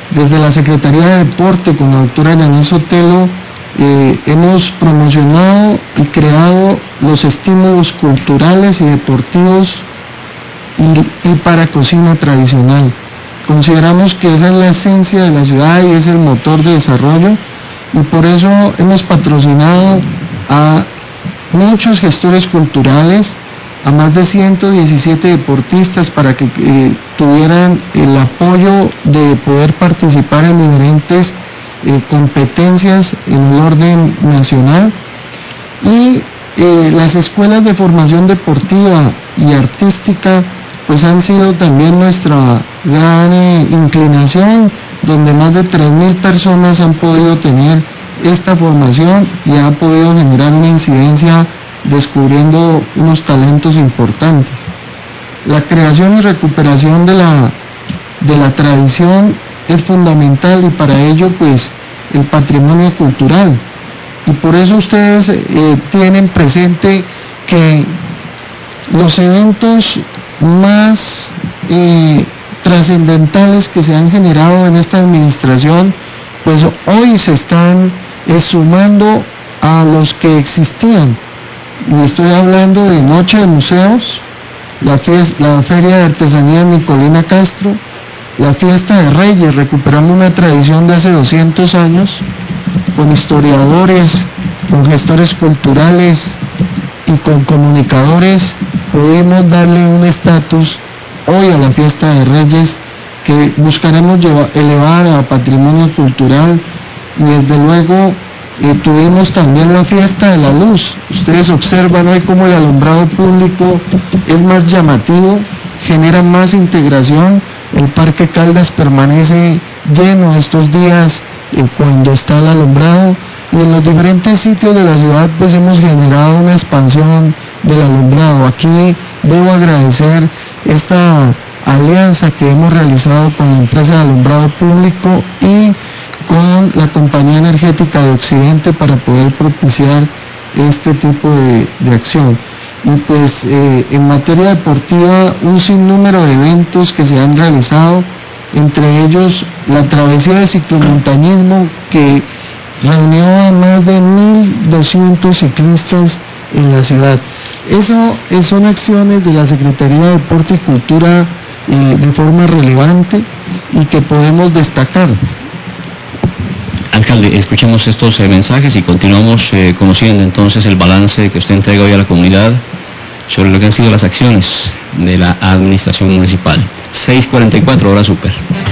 Desde la Secretaría de Deporte, con la doctora Yanis Sotelo, hemos promocionado y creado los estímulos culturales y deportivos y para cocina tradicional. Consideramos que esa es la esencia de la ciudad y es el motor de desarrollo, y por eso hemos patrocinado a muchos gestores culturales, a más de 117 deportistas para que tuvieran el apoyo de poder participar en diferentes competencias en el orden nacional, y las escuelas de formación deportiva y artística pues han sido también nuestra gran inclinación, donde más de 3.000 personas han podido tener esta formación y ha podido generar una incidencia descubriendo unos talentos importantes. La creación y recuperación de la tradición es fundamental, y para ello pues el patrimonio cultural, y por eso ustedes tienen presente que los eventos más trascendentales que se han generado en esta administración pues hoy se están sumando a los que existían, y estoy hablando de Noche de Museos, la Feria de Artesanía Nicolina Castro, la Fiesta de Reyes. Recuperamos una tradición de hace 200 años, con historiadores, con gestores culturales y con comunicadores, pudimos darle un estatus hoy a la Fiesta de Reyes, que buscaremos elevar a patrimonio cultural. Y desde luego tuvimos también la Fiesta de la Luz. Ustedes observan hoy cómo el alumbrado público es más llamativo, genera más integración. El Parque Caldas permanece lleno estos días cuando está el alumbrado, y en los diferentes sitios de la ciudad pues hemos generado una expansión del alumbrado. Aquí debo agradecer esta alianza que hemos realizado con la empresa de alumbrado público y con la Compañía Energética de Occidente para poder propiciar este tipo de acción. Y pues en materia deportiva, un sinnúmero de eventos que se han realizado, entre ellos la travesía de ciclomontañismo, que reunió a más de 1.200 ciclistas en la ciudad. Eso son acciones de la Secretaría de Deporte y Cultura de forma relevante y que podemos destacar. Alcalde, escuchemos estos mensajes y continuamos conociendo entonces el balance que usted entrega hoy a la comunidad sobre lo que han sido las acciones de la administración municipal. 6:44, hora super.